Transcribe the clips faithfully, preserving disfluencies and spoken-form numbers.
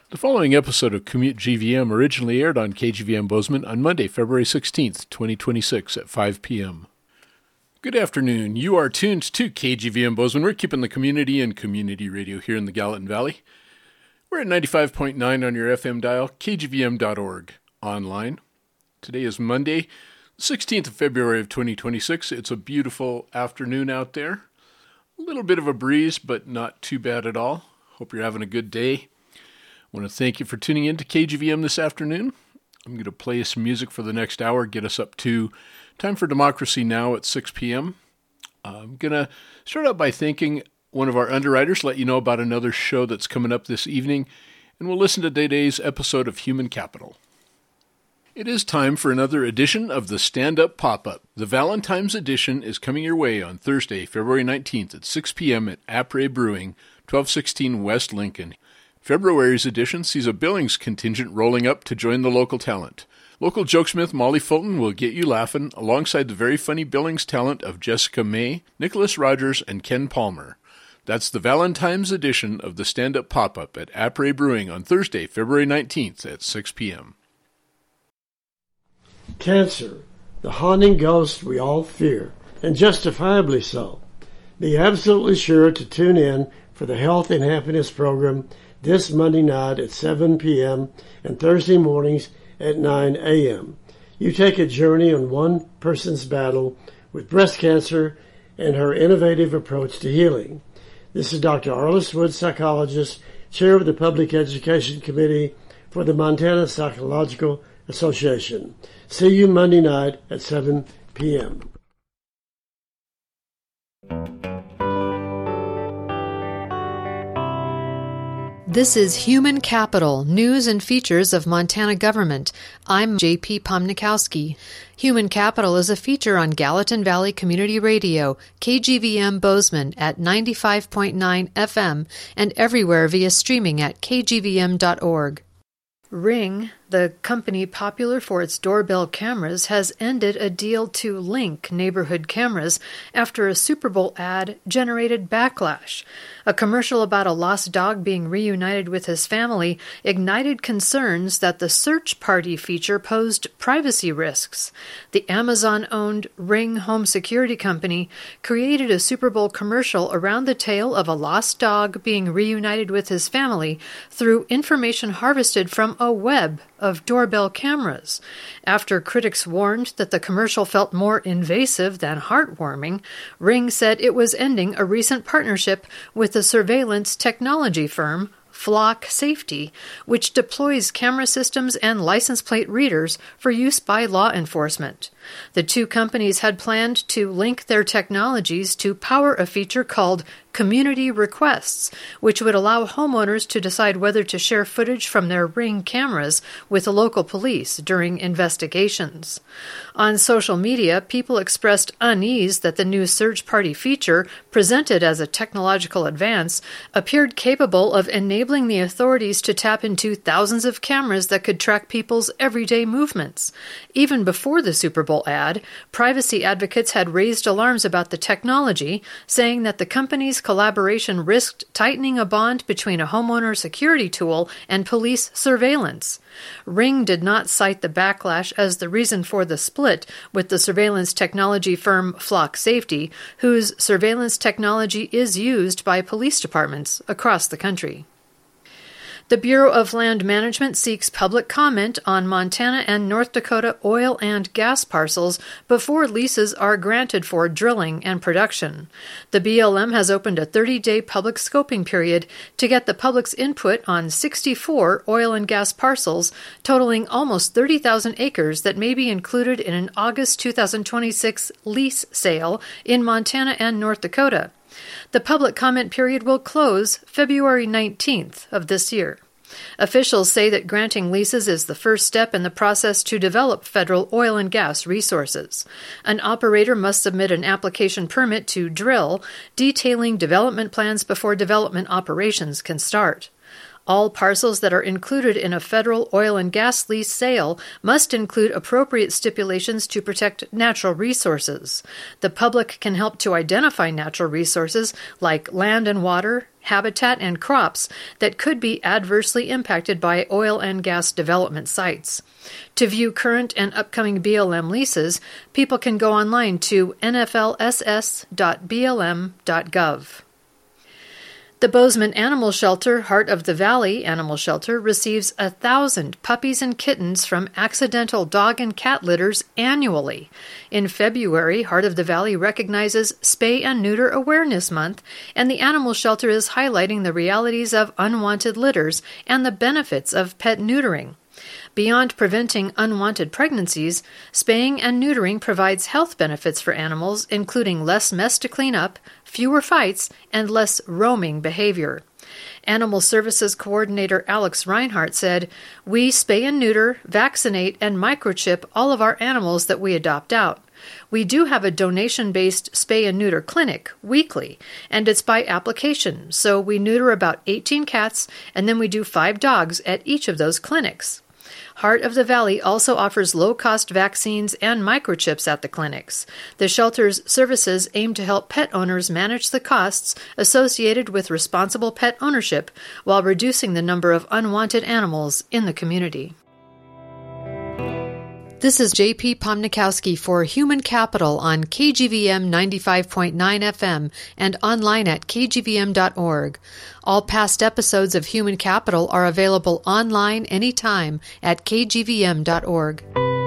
The following episode of Commute G V M originally aired on K G V M Bozeman on Monday, February sixteenth, twenty twenty-six at five p.m. Good afternoon. You are tuned to K G V M Bozeman. We're keeping the community and community radio here in the Gallatin Valley. We're at ninety-five point nine on your F M dial, k g v m dot org, online. Today is Monday, sixteenth of February of twenty twenty-six. It's a beautiful afternoon out there. A little bit of a breeze, but not too bad at all. Hope you're having a good day. I want to thank you for tuning in to K G V M this afternoon. I'm going to play some music for the next hour, get us up to Time for Democracy Now! At six p.m. I'm going to start out by thanking one of our underwriters, let you know about another show that's coming up this evening, and we'll listen to today's episode of Human Capital. It is time for another edition of the Stand-Up Pop-Up. The Valentine's edition is coming your way on Thursday, February nineteenth at six p.m. at Après Brewing, twelve sixteen West Lincoln. February's edition sees a Billings contingent rolling up to join the local talent. Local jokesmith Molly Fulton will get you laughing alongside the very funny Billings talent of Jessica May, Nicholas Rogers, and Ken Palmer. That's the Valentine's edition of the Stand-Up Pop-Up at Après Brewing on Thursday, February nineteenth at six p.m. Cancer, the haunting ghost we all fear, and justifiably so. Be absolutely sure to tune in for the Health and Happiness program this Monday night at seven p.m. and Thursday mornings at nine a.m. You take a journey on one person's battle with breast cancer and her innovative approach to healing. This is Doctor Arliss Wood, psychologist, chair of the Public Education Committee for the Montana Psychological Association. See you Monday night at seven p.m. This is Human Capital, News and Features of Montana Government. I'm J P Pomnikowski. Human Capital is a feature on Gallatin Valley Community Radio, K G V M Bozeman at ninety-five point nine F M, and everywhere via streaming at k g v m dot org. Ring, the company popular for its doorbell cameras, has ended a deal to link neighborhood cameras after a Super Bowl ad generated backlash. A commercial about a lost dog being reunited with his family ignited concerns that the search party feature posed privacy risks. The Amazon-owned Ring home security company created a Super Bowl commercial around the tale of a lost dog being reunited with his family through information harvested from a web of doorbell cameras. After critics warned that the commercial felt more invasive than heartwarming, Ring said it was ending a recent partnership with the surveillance technology firm Flock Safety, which deploys camera systems and license plate readers for use by law enforcement. The two companies had planned to link their technologies to power a feature called Community Requests, which would allow homeowners to decide whether to share footage from their Ring cameras with the local police during investigations. On social media, people expressed unease that the new search party feature, presented as a technological advance, appeared capable of enabling the authorities to tap into thousands of cameras that could track people's everyday movements. Even before the Super Bowl ad, privacy advocates had raised alarms about the technology, saying that the company's collaboration risked tightening a bond between a homeowner security tool and police surveillance. Ring did not cite the backlash as the reason for the split with the surveillance technology firm Flock Safety, whose surveillance technology is used by police departments across the country. The Bureau of Land Management seeks public comment on Montana and North Dakota oil and gas parcels before leases are granted for drilling and production. The B L M has opened a thirty-day public scoping period to get the public's input on sixty-four oil and gas parcels totaling almost thirty thousand acres that may be included in an August two thousand twenty-six lease sale in Montana and North Dakota. The public comment period will close February nineteenth of this year. Officials say that granting leases is the first step in the process to develop federal oil and gas resources. An operator must submit an application permit to drill, detailing development plans before development operations can start. All parcels that are included in a federal oil and gas lease sale must include appropriate stipulations to protect natural resources. The public can help to identify natural resources like land and water, habitat, and crops that could be adversely impacted by oil and gas development sites. To view current and upcoming B L M leases, people can go online to N F L S S dot B L M dot gov. The Bozeman Animal Shelter, Heart of the Valley Animal Shelter, receives a thousand puppies and kittens from accidental dog and cat litters annually. In February, Heart of the Valley recognizes Spay and Neuter Awareness Month, and the animal shelter is highlighting the realities of unwanted litters and the benefits of pet neutering. Beyond preventing unwanted pregnancies, spaying and neutering provides health benefits for animals, including less mess to clean up, fewer fights, and less roaming behavior. Animal Services Coordinator Alex Reinhart said, "We spay and neuter, vaccinate, and microchip all of our animals that we adopt out. We do have a donation-based spay and neuter clinic weekly, and it's by application, so we neuter about eighteen cats, and then we do five dogs at each of those clinics." Heart of the Valley also offers low-cost vaccines and microchips at the clinics. The shelter's services aim to help pet owners manage the costs associated with responsible pet ownership while reducing the number of unwanted animals in the community. This is J P Pomnikowski for Human Capital on K G V M ninety-five point nine F M and online at K G V M dot org. All past episodes of Human Capital are available online anytime at K G V M dot org.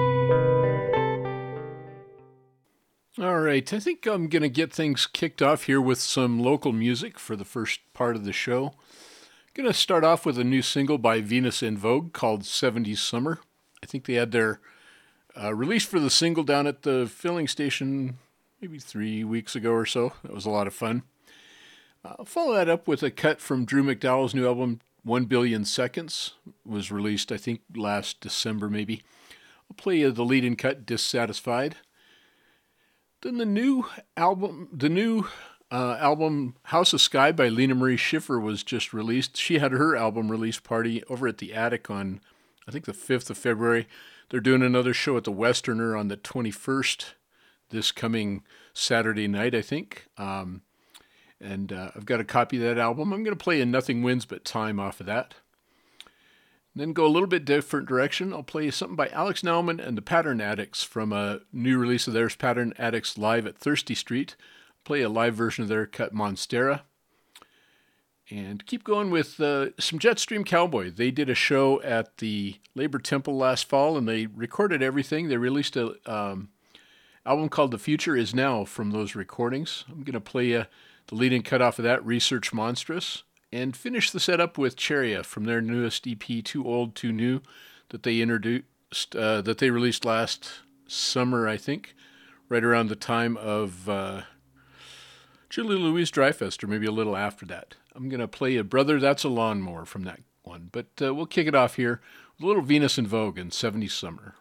All right, I think I'm going to get things kicked off here with some local music for the first part of the show. I'm going to start off with a new single by Venus in Vogue called seventies Summer. I think they had their Uh, released for the single down at the filling station maybe three weeks ago or so. That was a lot of fun. I'll follow that up with a cut from Drew McDowell's new album, One Billion Seconds. It was released, I think, last December maybe. I'll play you the lead-in cut, Dissatisfied. Then the new album, the new uh, album, House of Sky by Lena Marie Schiffer was just released. She had her album release party over at the Attic on, I think, the fifth of February. They're doing another show at the Westerner on the twenty-first, this coming Saturday night, I think. Um, and uh, I've got a copy of that album. I'm going to play a Nothing Wins But Time off of that. Then go a little bit different direction. I'll play something by Alex Nauman and the Pattern Addicts from a new release of theirs, Pattern Addicts Live at Thirsty Street. Play a live version of their cut, Monstera. And keep going with uh, some Jetstream Cowboy. They did a show at the Labor Temple last fall, and they recorded everything. They released an um, album called The Future Is Now from those recordings. I'm going to play uh, the lead-in cut off of that, Research Monstrous, and finish the setup with Cheria from their newest E P, Too Old, Too New, that they introduced, uh, that they released last summer, I think, right around the time of uh, Julia Louis-Dreyfus, or maybe a little after that. I'm going to play a Brother, That's a Lawnmower from that one. But uh, we'll kick it off here with a little Venus in Vogue and seventies Summer.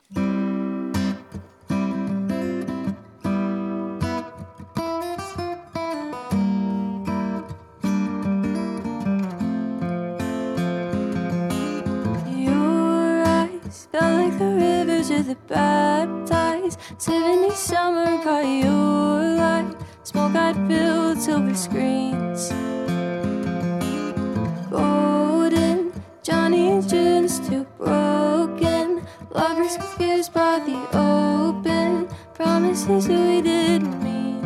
Your eyes felt like the rivers of the baptized. seventies Summer by your light. Smoke I'd filled silver screens. Golden, Johnny and June's too broken. Lovers confused by the open promises we didn't mean.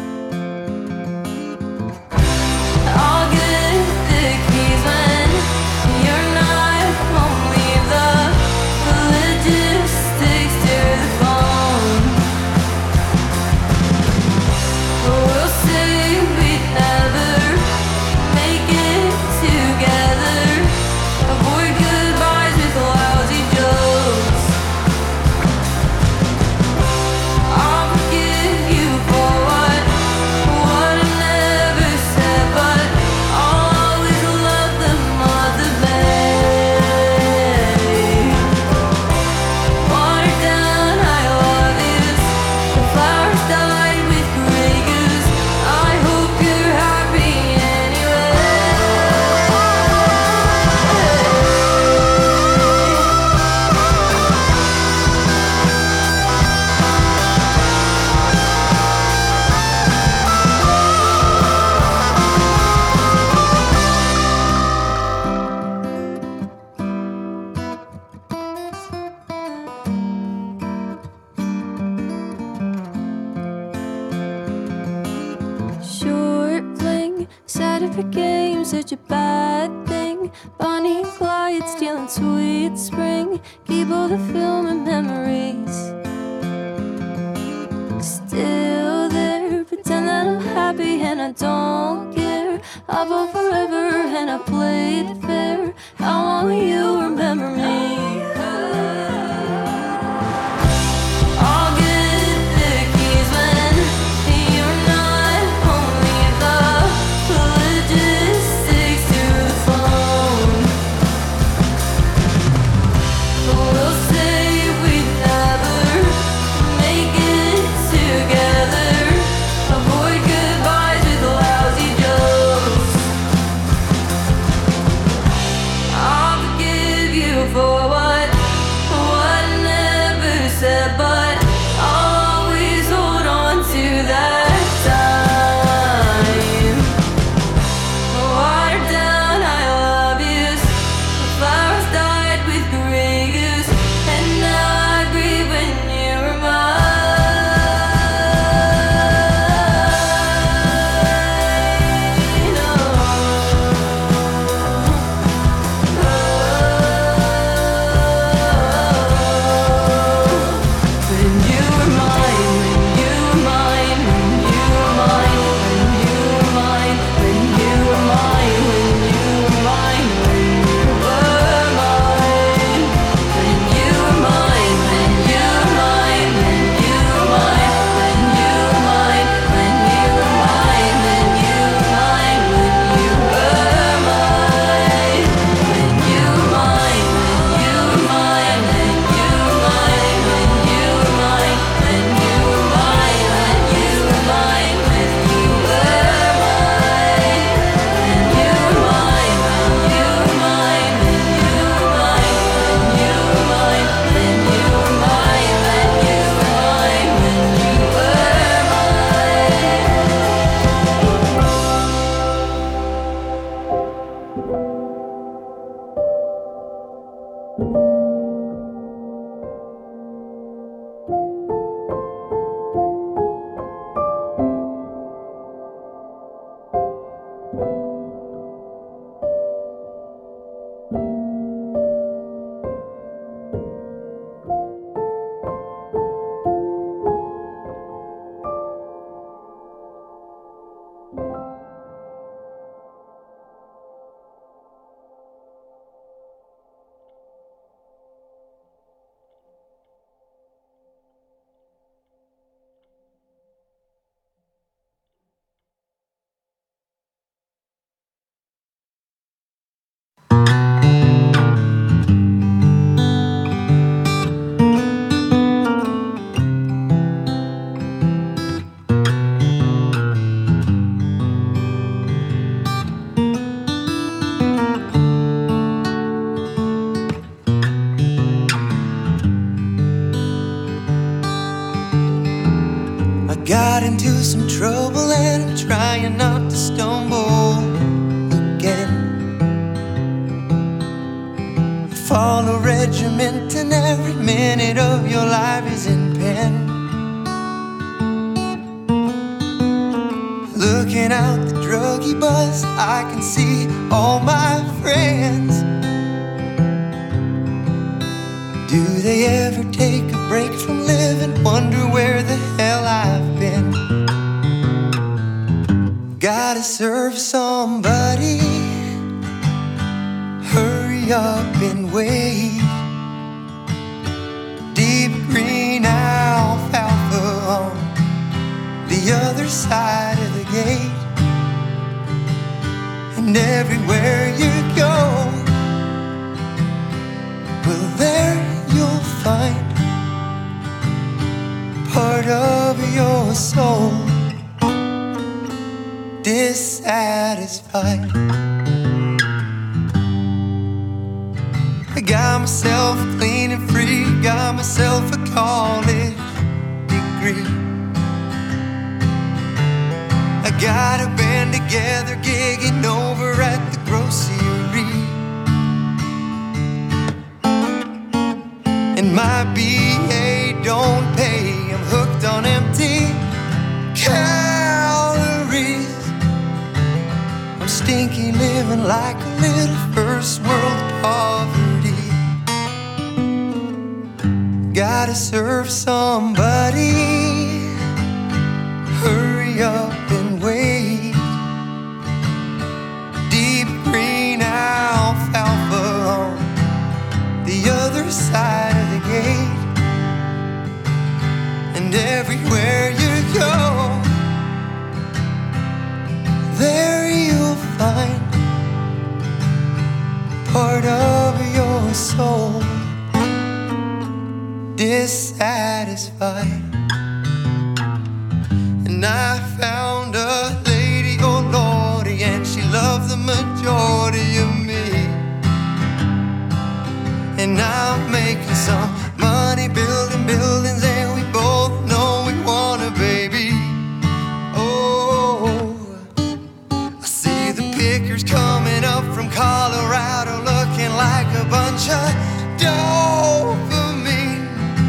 All good victories when you're not home. Leave the logistics to the phone. We'll say we'd never make it together. Avoid goodbyes with lousy jokes. I'll forgive you for perfect game such a bad thing? Bonnie and Clyde stealing sweet spring. Keep all the film and memories still there. Pretend that I'm happy and I don't care. I vote forever and I played fair. How long will you remember me? Got into some trouble and I'm trying not to stumble again. You follow regiment and every minute of your life is in pen. Looking out the druggy bus, I can see all my friends. Do they ever take a break from living? Wonder where the hell I've been. Gotta serve somebody. Hurry up and wait. Deep green alfalfa on the other side of the gate. And everywhere you go, well, there you'll find part of your soul dissatisfied. I got myself clean and free, got myself a college degree. I got a band together gigging over at the grocery. And my B A don't pay, I'm hooked on empty calories. I'm still like a little first world poverty. Gotta serve somebody. Hurry up and wait. Deep green alfalfa on the other side of the gate. And everywhere you go, there you'll find part of your soul dissatisfied. And I found a lady, oh lordy, and she loved the majority of me. And I'm making some money building buildings, and we both know we want a baby. Oh, I see the pickers coming up from Colorado looking like a bunch of dopamine.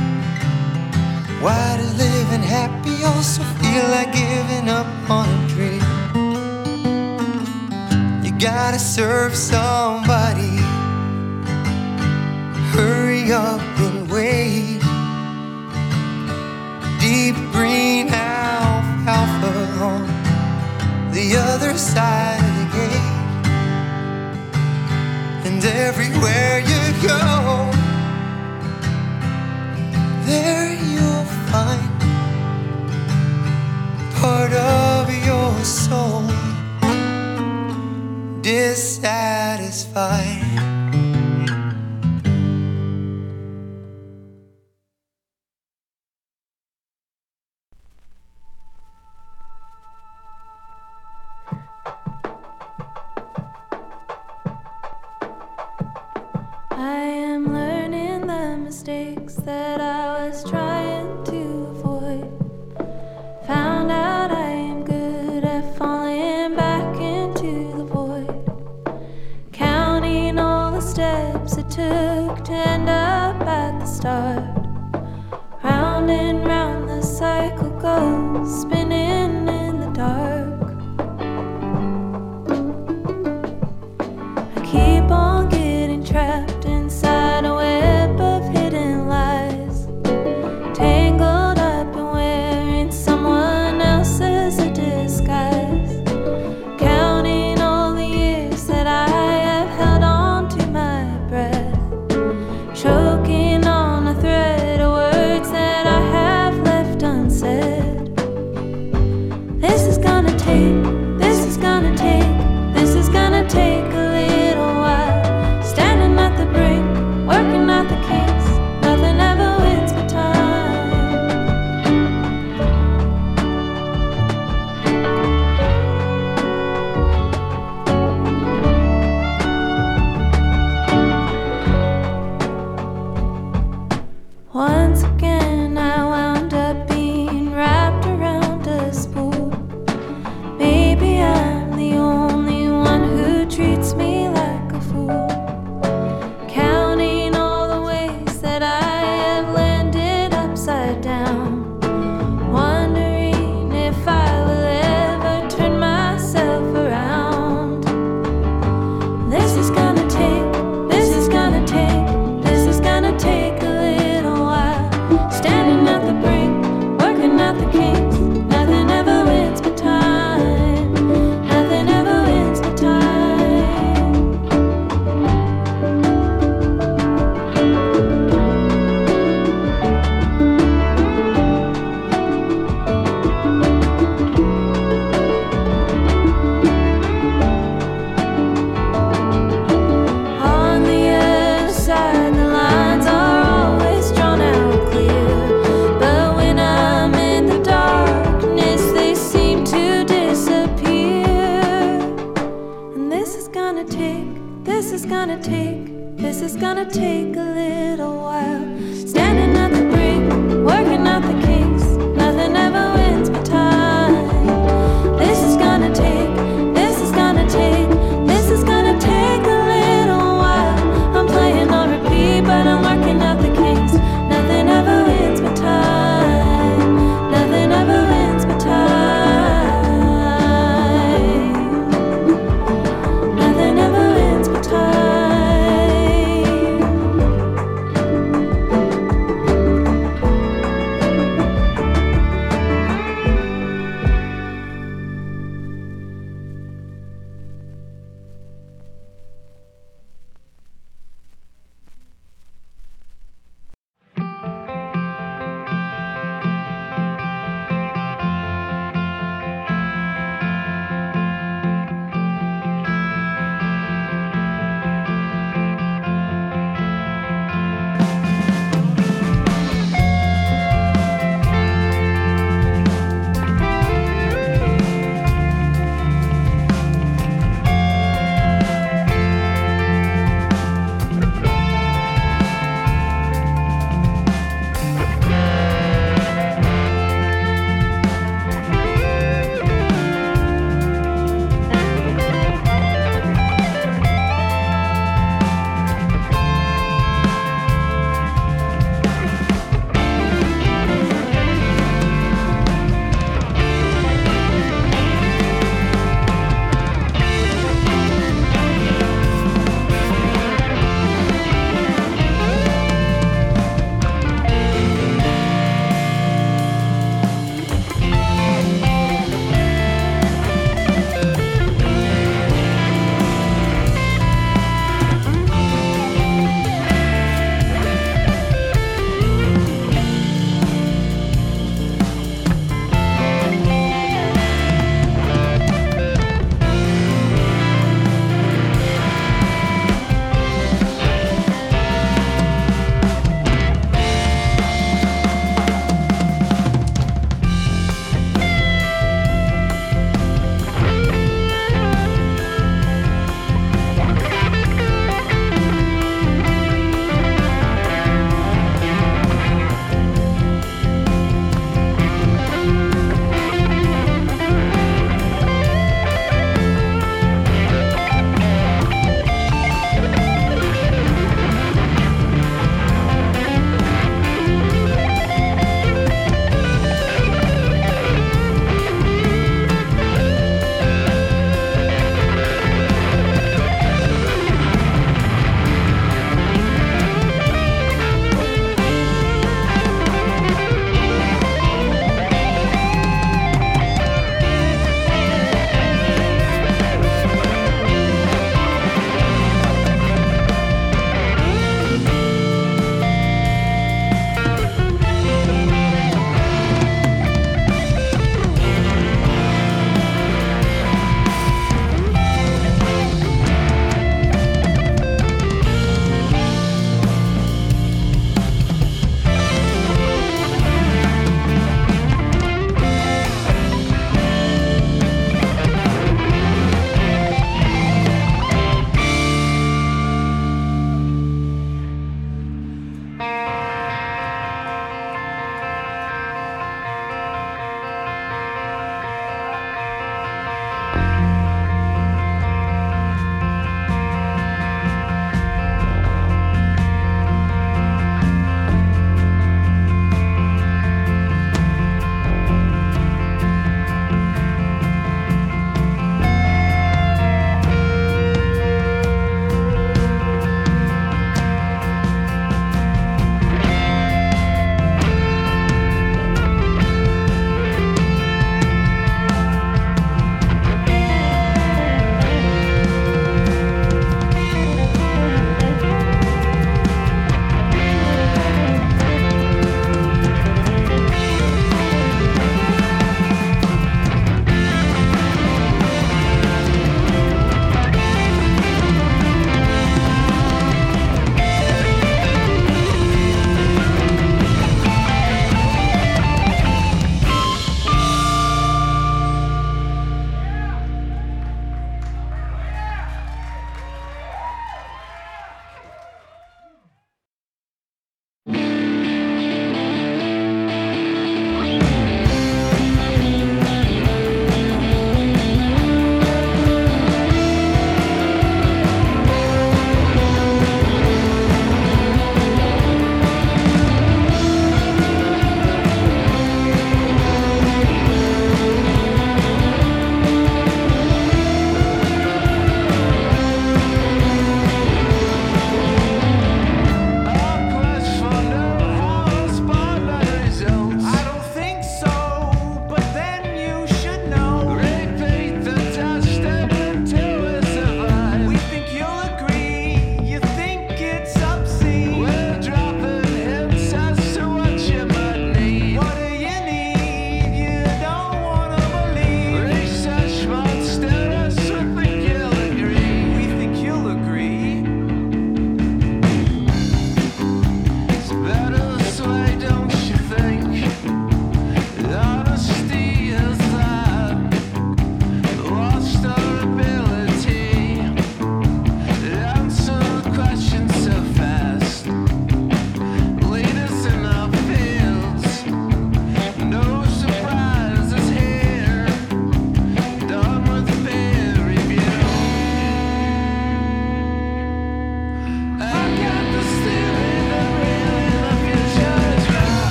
Why does living happy also feel like giving up on a dream? You gotta serve somebody. Hurry up and wait. Deep green alfalfa on the other side of the gate. And everywhere you go, there you'll find part of your soul dissatisfied. I am learning the mistakes that I was trying to avoid. Found out I am good at falling back into the void. Counting all the steps it took to end up at the start. Round and round the cycle goes, spinning in the dark. I keep on getting trapped inside a web of hidden lies, tangled up and wearing someone else's a disguise. Counting all the years that I have held on to my breath, choking on a thread of words that I have left unsaid. This is gonna take, this is gonna take, this is gonna take a little while. Standing at the brink, working at the kinks, nothing ever wins but time. Once again I wound up being wrapped around a spool. Maybe I'm the only one who treats me like a fool. Counting all the ways that I have landed upside down, wondering if I will ever turn myself around. This is gonna take, this is gonna take, this is gonna take a little while. Standing at the brink, working at the kinks, nothing ever wins but time. Nothing ever wins but time. On the other side, the lines are always drawn out clear. But when I'm in the darkness, they seem to disappear. And this is gonna take, this is gonna take, this is gonna take a little while. Standing at the brink, working at the kinks, nothing ever wins but time. This is gonna take, this is gonna take, this is gonna take a little while. I'm playing on repeat, but I'm working at the kinks. Nothing ever wins but time. Nothing ever wins but time. Nothing ever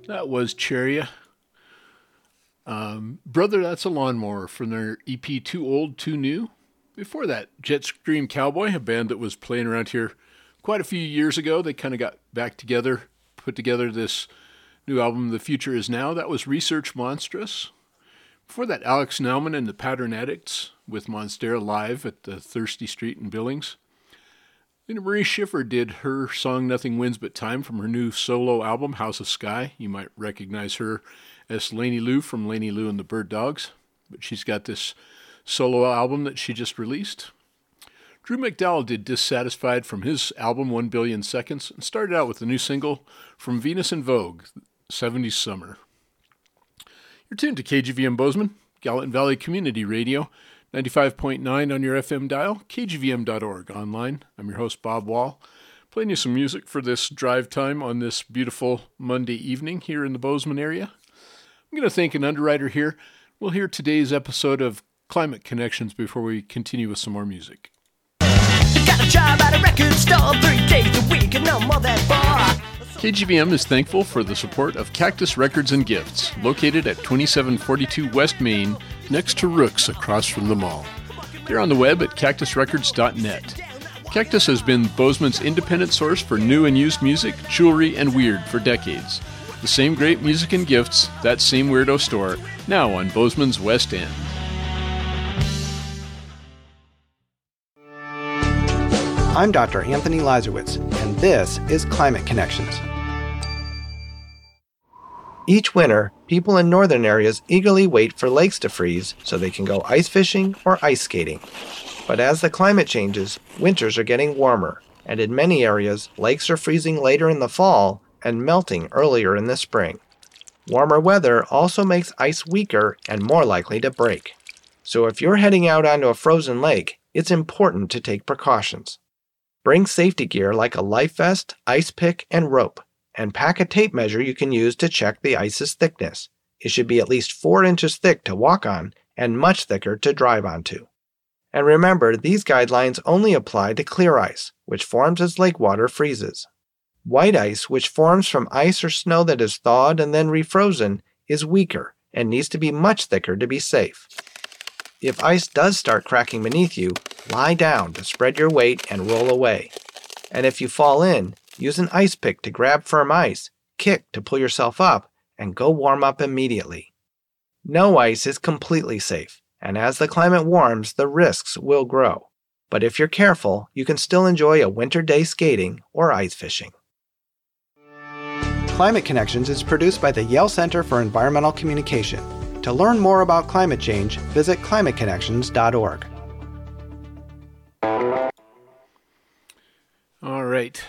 That was Cheria. Um, Brother, That's a Lawnmower from their E P Too Old, Too New. Before that, Jet Scream Cowboy, a band that was playing around here quite a few years ago. They kind of got back together, put together this new album, The Future Is Now. That was Research Monstrous. Before that, Alex Nauman and the Pattern Addicts with Monstera live at the Thirsty Street in Billings. Then Marie Schiffer did her song Nothing Wins But Time from her new solo album, House of Sky. You might recognize her as Lainey Lou from Lainey Lou and the Bird Dogs, but she's got this solo album that she just released. Drew McDowell did Dissatisfied from his album One Billion Seconds and started out with a new single from Venus in Vogue, seventies Summer. You're tuned to K G V M Bozeman, Gallatin Valley Community Radio, ninety-five point nine on your F M dial, K G V M dot org online. I'm your host, Bob Wall, playing you some music for this drive time on this beautiful Monday evening here in the Bozeman area. I'm going to thank an underwriter here. We'll hear today's episode of Climate Connections before we continue with some more music. Got a job at a record store three days a week and no more than four. K G V M is thankful for the support of Cactus Records and Gifts, located at twenty-seven forty-two West Main, next to Rook's across from the mall. They're on the web at cactus records dot net. Cactus has been Bozeman's independent source for new and used music, jewelry, and weird for decades. The same great music and gifts, that same weirdo store, now on Bozeman's West End. I'm Doctor Anthony Lazarowitz, and this is Climate Connections. Each winter, people in northern areas eagerly wait for lakes to freeze so they can go ice fishing or ice skating. But as the climate changes, winters are getting warmer, and in many areas, lakes are freezing later in the fall and melting earlier in the spring. Warmer weather also makes ice weaker and more likely to break. So if you're heading out onto a frozen lake, it's important to take precautions. Bring safety gear like a life vest, ice pick, and rope, and pack a tape measure you can use to check the ice's thickness. It should be at least four inches thick to walk on and much thicker to drive onto. And remember, these guidelines only apply to clear ice, which forms as lake water freezes. White ice, which forms from ice or snow that is thawed and then refrozen, is weaker and needs to be much thicker to be safe. If ice does start cracking beneath you, lie down to spread your weight and roll away. And if you fall in, use an ice pick to grab firm ice, kick to pull yourself up, and go warm up immediately. No ice is completely safe, and as the climate warms, the risks will grow. But if you're careful, you can still enjoy a winter day skating or ice fishing. Climate Connections is produced by the Yale Center for Environmental Communication. To learn more about climate change, visit climate connections dot org. All right.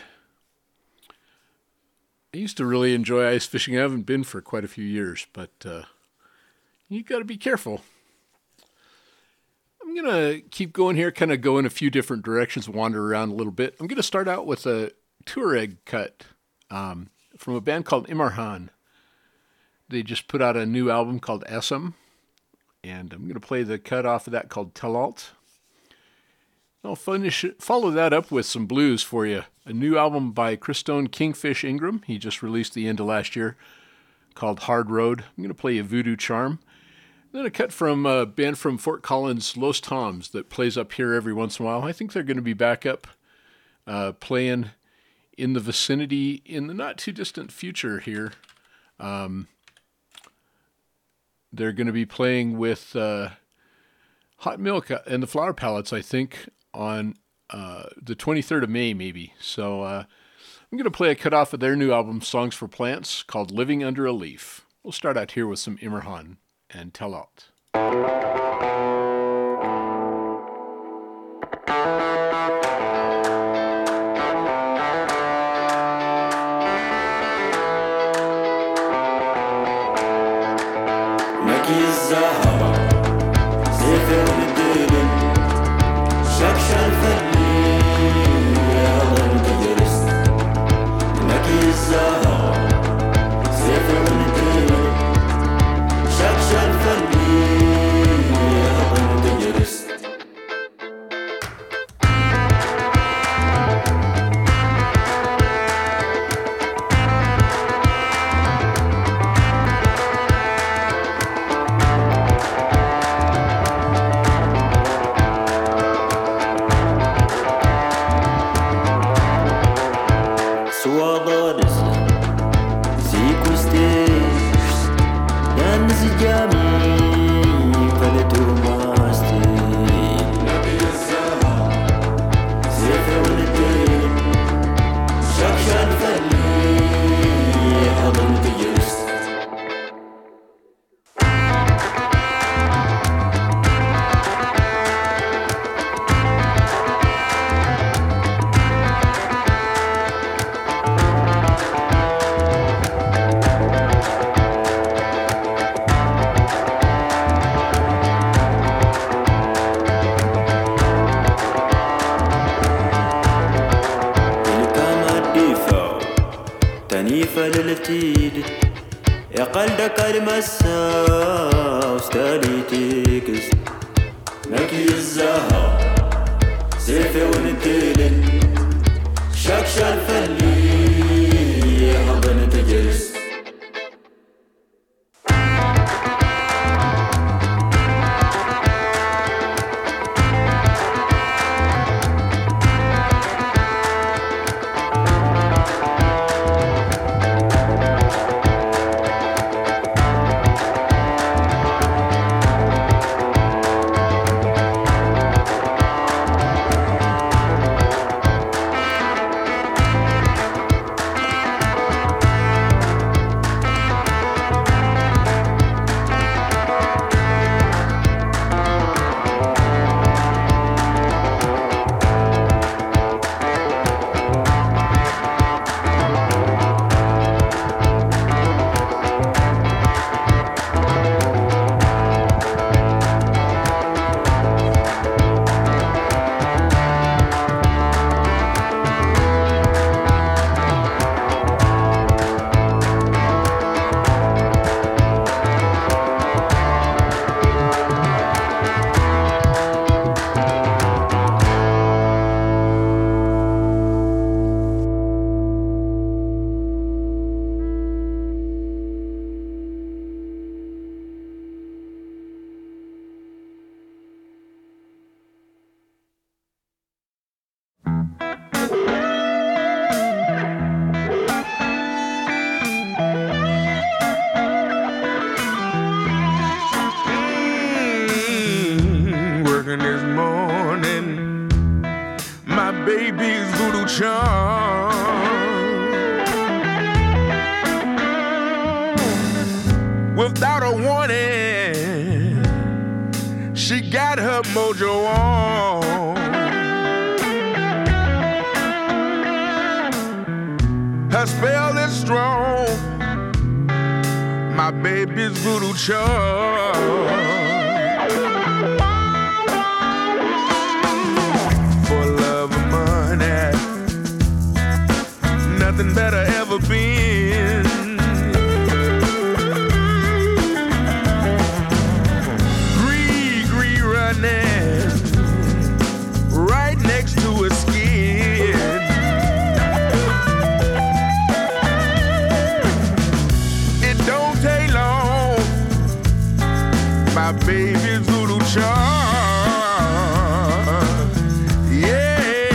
I used to really enjoy ice fishing. I haven't been for quite a few years, but uh, you got to be careful. I'm going to keep going here, kind of go in a few different directions, wander around a little bit. I'm going to start out with a Tuareg cut um, from a band called Imarhan. They just put out a new album called Essam, and I'm going to play the cut off of that called Telalt. I'll finish it, follow that up with some blues for you. A new album by Christone Kingfish Ingram. He just released the end of last year called Hard Road. I'm going to play you Voodoo Charm. Then a cut from a band from Fort Collins, Los Toms, that plays up here every once in a while. I think they're going to be back up uh, playing in the vicinity in the not too distant future here. Um, they're going to be playing with uh, Hot Milk and the Flower Palettes, I think, on uh, the twenty-third of May, maybe. So uh, I'm going to play a cut off of their new album, Songs for Plants, called Living Under a Leaf. We'll start out here with some Imarhan and Telalt. Shut, shut, أنيفة للتيد يا قلدك المسا وستالي تيكس نكي الزهر سيفي ونتيلن شكشا الفلي هضن تجلس Without a warning, she got her mojo on. Her spell is strong, my baby's voodoo charm. For love and money, nothing better ever been. Right next to her skin. It don't take long, my baby's voodoo charm. Yeah.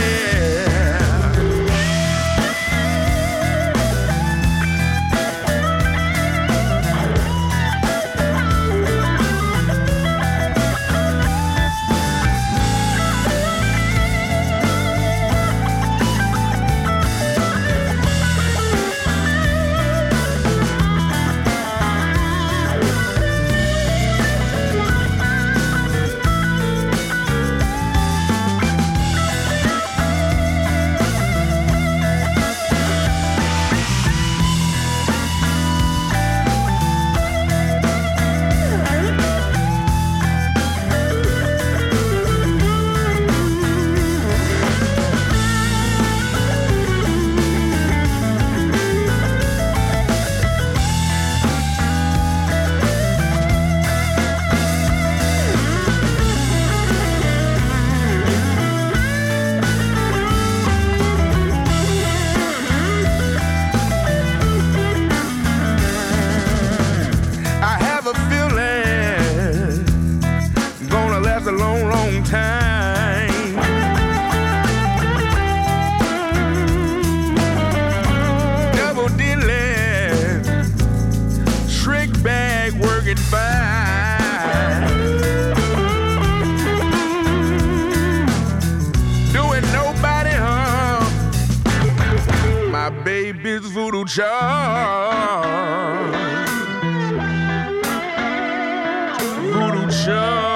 A long, long time. Double dealing, trick bag working fine. Doing nobody harm, my baby's voodoo charm. Voodoo charm.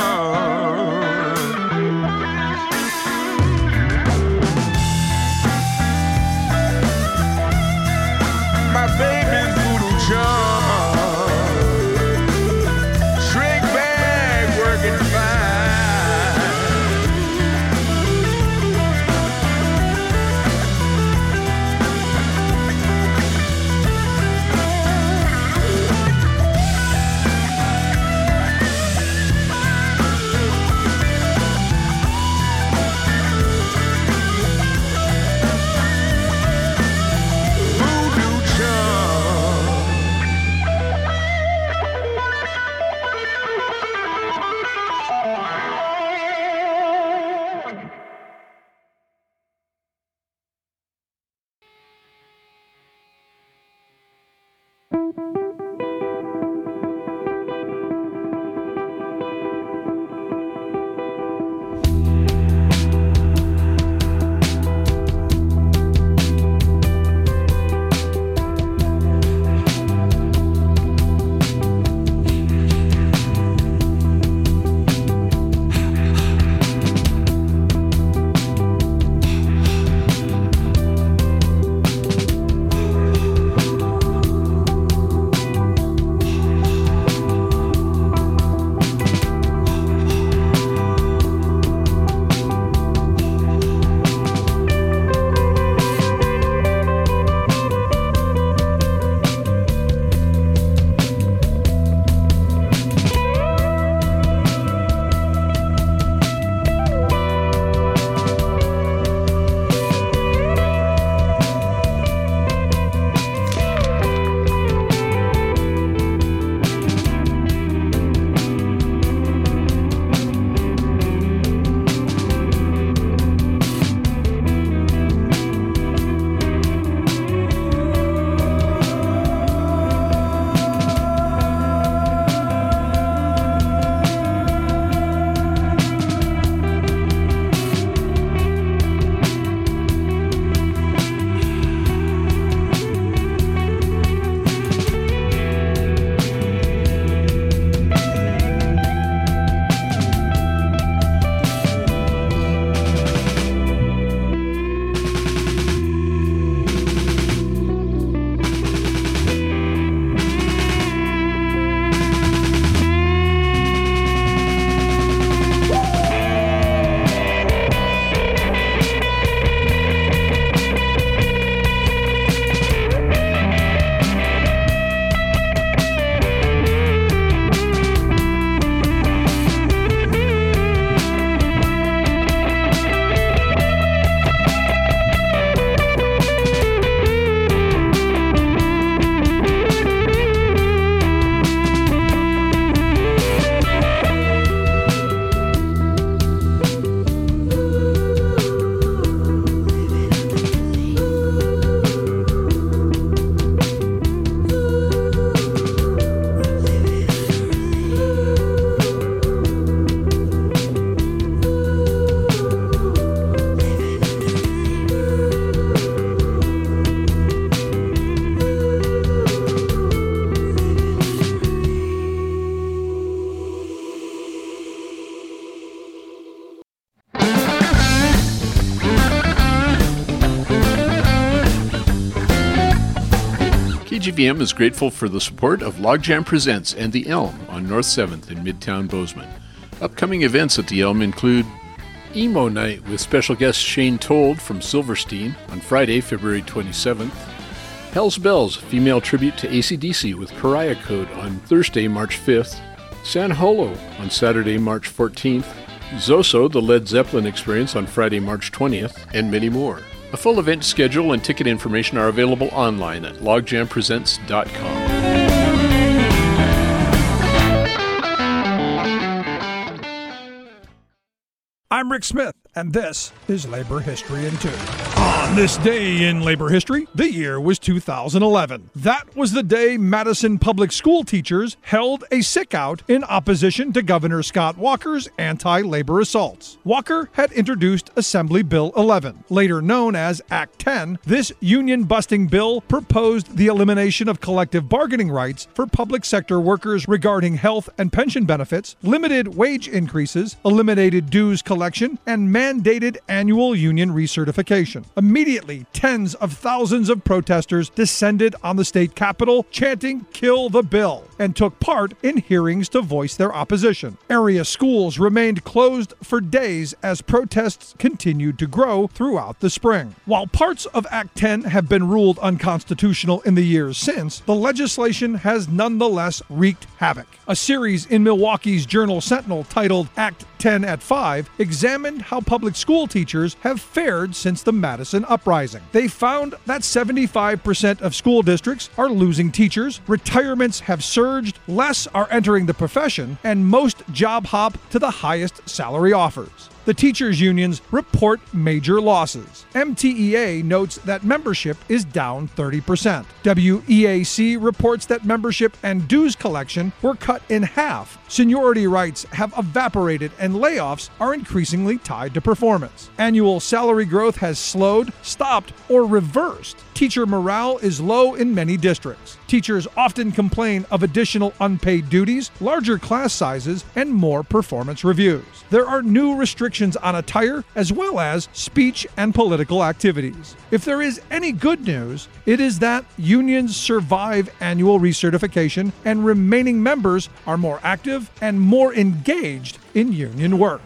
G V M is grateful for the support of Logjam Presents and The Elm on North seventh in Midtown Bozeman. Upcoming events at The Elm include Emo Night with special guest Shane Told from Silverstein on Friday, February twenty-seventh. Hell's Bells, female tribute to A C D C with Pariah Code on Thursday, March fifth. San Holo on Saturday, March fourteenth. Zoso, the Led Zeppelin Experience on Friday, March twentieth, and many more. A full event schedule and ticket information are available online at logjam presents dot com. I'm Rick Smith, and this is Labor History in Two. On this day in labor history, the year was two thousand eleven. That was the day Madison public school teachers held a sick-out in opposition to Governor Scott Walker's anti-labor assaults. Walker had introduced Assembly Bill eleven, later known as Act ten. This union-busting bill proposed the elimination of collective bargaining rights for public sector workers regarding health and pension benefits, limited wage increases, eliminated dues collection, and mandated annual union recertification. Immediately, tens of thousands of protesters descended on the state capitol, chanting, "Kill the bill," and took part in hearings to voice their opposition. Area schools remained closed for days as protests continued to grow throughout the spring. While parts of Act ten have been ruled unconstitutional in the years since, the legislation has nonetheless wreaked havoc. A series in Milwaukee's Journal Sentinel titled Act ten at five examined how public school teachers have fared since the Madison uprising. They found that seventy-five percent of school districts are losing teachers, retirements have surged, less are entering the profession, and most job hop to the highest salary offers. The teachers' unions report major losses. M T E A notes that membership is down thirty percent. W E A C reports that membership and dues collection were cut in half. Seniority rights have evaporated and layoffs are increasingly tied to performance. Annual salary growth has slowed, stopped, or reversed. Teacher morale is low in many districts. Teachers often complain of additional unpaid duties, larger class sizes, and more performance reviews. There are new restrictions on attire as well as speech and political activities. If there is any good news, it is that unions survive annual recertification and remaining members are more active and more engaged in union work.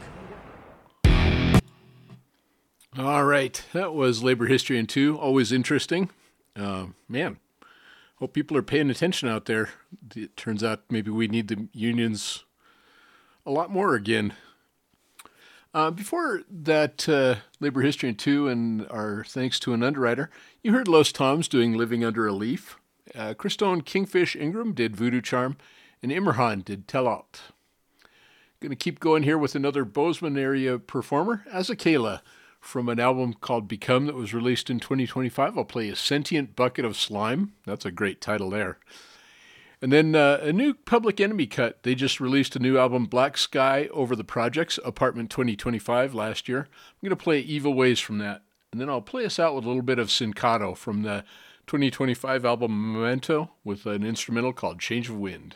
All right, that was Labor History in Two. Always interesting. Uh, man, hope people are paying attention out there. It turns out maybe we need the unions a lot more again. Uh, before that, uh, Labor History in Two and our thanks to an underwriter, you heard Los Toms doing Living Under a Leaf. Uh, Christone Kingfish Ingram did Voodoo Charm, and Immerhan did Tell Out. Going to keep going here with another Bozeman area performer, Azakela, from an album called Become that was released in twenty twenty-five. I'll play A Sentient Bucket of Slime. That's a great title there. And then uh, a new Public Enemy cut. They just released a new album, Black Sky Over the Projects, Apartment twenty twenty-five, last year. I'm going to play Evil Ways from that. And then I'll play us out with a little bit of Sincato from the twenty twenty-five album Memento with an instrumental called Change of Wind.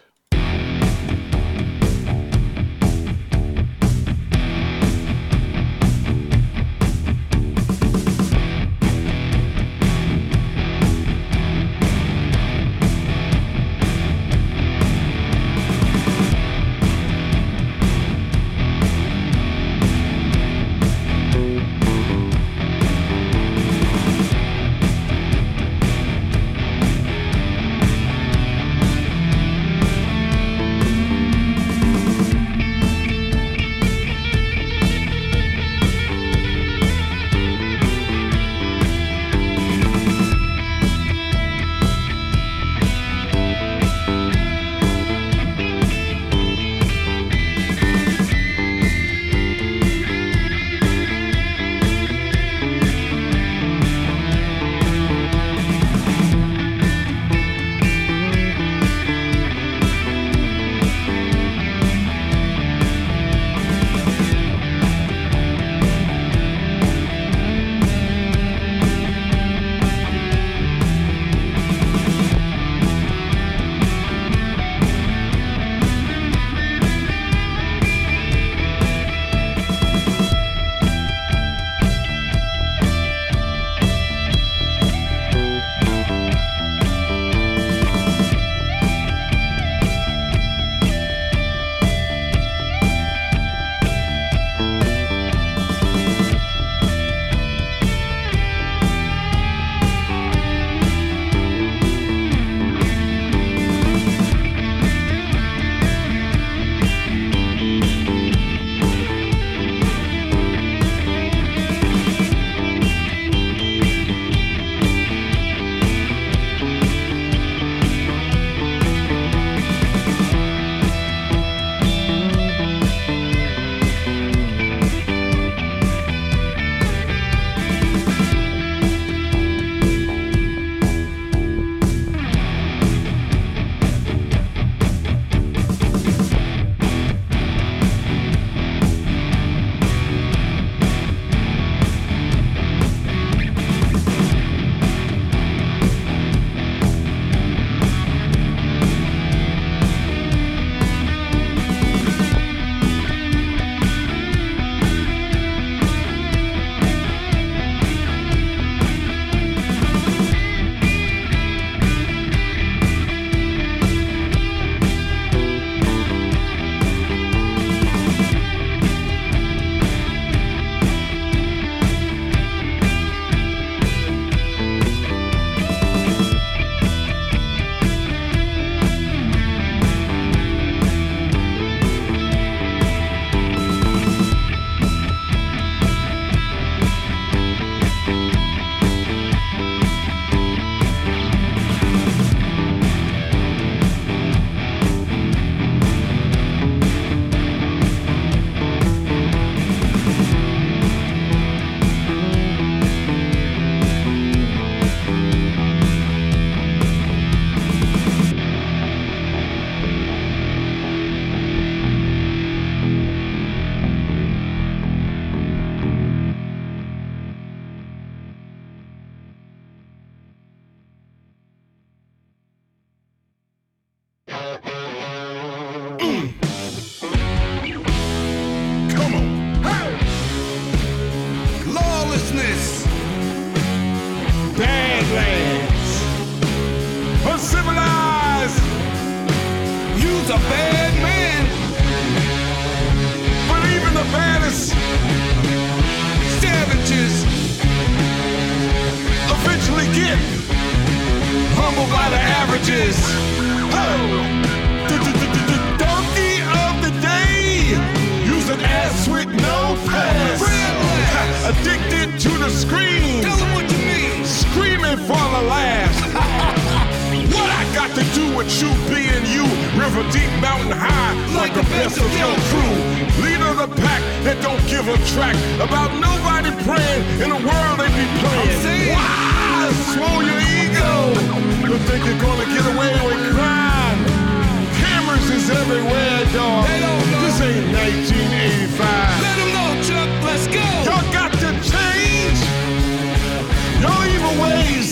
lawlessness, badlands, uncivilized. You's a bad man, but even the baddest savages eventually get humbled by the averages. Oh. Donkey of the day, use an ass with no pass. Addicted to the screen. Tell them what you mean. Screaming for the laughs. What I got to do with you being you? River deep, mountain high, like, like the best of your crew. Leader of the pack that don't give a track about nobody praying in the world they be playing. Wow, swole your ego. You think you're gonna get away with crime? Cameras is everywhere, dog. This ain't nineteen eighty-five. Let them know, Chuck. Let's go. Y'all got to change your evil ways.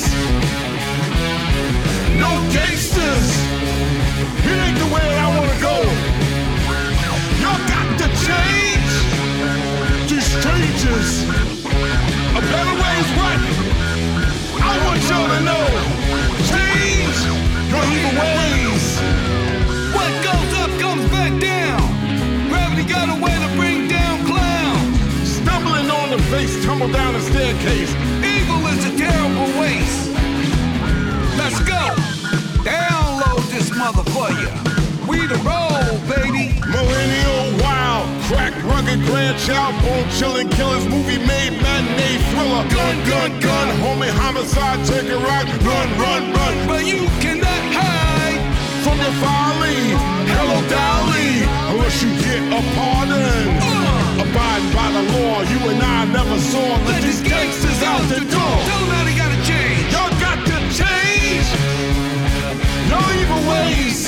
No gangsters. It ain't the way I wanna go. Y'all got to change. These strangers. A better way is what? I want y'all to know. Change your evil ways. What goes up comes back down. Gravity got a way to bring down clowns. Stumbling on the face, tumble down the staircase. Evil is a terrible waste. Let's go. Download this mother for ya. We the roll, baby. Millennial wild, crack, rugged, grandchild, bone chilling, killers, movie made, matinee thriller. Gun, gun, gun, homie, homicide, take a ride, run, run, run. But you cannot hide from your folly. Hello, Dolly, unless you get a pardon. Uh. Abiding by the law, you and I never saw. Let these gangsters out the door. Tell them how they gotta change. Y'all got to change your evil ways.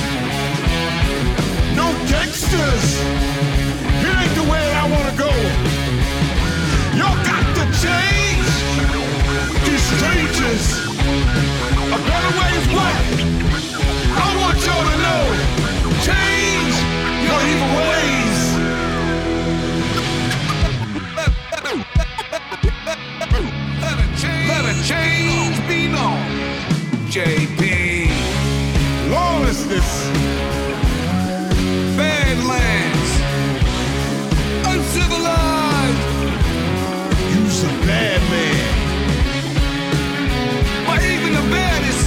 No gangsters. It ain't the way I wanna go. Y'all got to change these strangers. A better way is what? I want y'all to know. Change your evil ways. Let a change, Let a change be known. J P. Lawlessness. Badlands. Uncivilized. You's a bad man. But even the baddest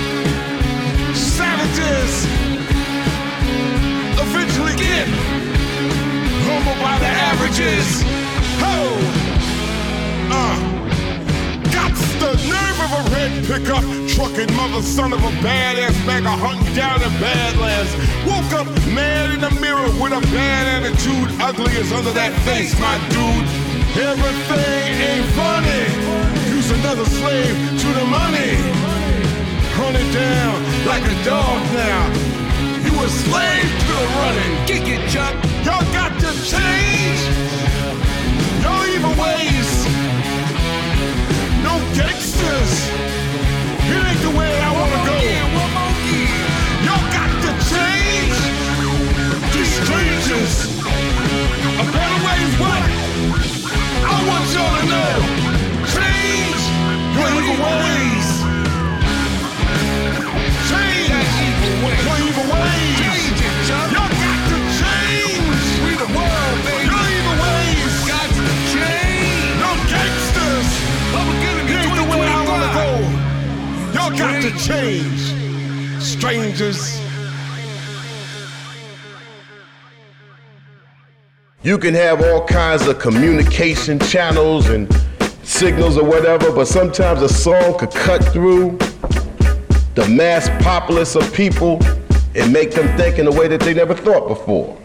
savages eventually get humbled by the averages. Ho! Uh. The nerve of a red pickup, trucking mother son of a badass bagger hunting down in Badlands. Woke up mad in the mirror with a bad attitude, ugly as under that face, my dude. Everything ain't funny. Use another slave to the money. Hunt it down like a dog now. You a slave to the running. Kick it, Chuck. Y'all got to change your evil ways. No gangsters. It ain't the way I wanna go. Y'all got to change these strangers. A better way is what? I want y'all to know. Change your evil ways. Change your evil ways. Y'all got to change. We the world, baby. Your evil ways. Got to change. No gangsters. Y'all got to change, strangers. You can have all kinds of communication channels and signals or whatever, but sometimes a song could cut through the mass populace of people and make them think in a way that they never thought before.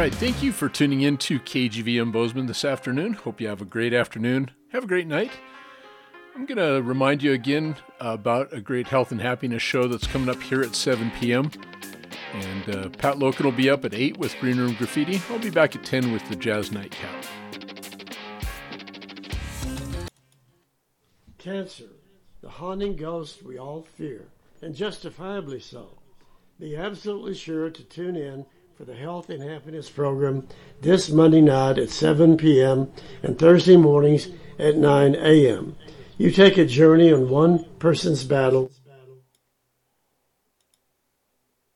right, thank you for tuning in to K G V M Bozeman this afternoon. Hope you have a great afternoon. Have a great night. I'm going to remind you again about a great health and happiness show that's coming up here at seven p.m. And uh, Pat Loken will be up at eight with Green Room Graffiti. I'll be back at ten with the Jazz Nightcap. Cancer, the haunting ghost we all fear, and justifiably so. Be absolutely sure to tune in for the Health and Happiness program this Monday night at seven p.m. and Thursday mornings at nine a.m. You take a journey on one person's battle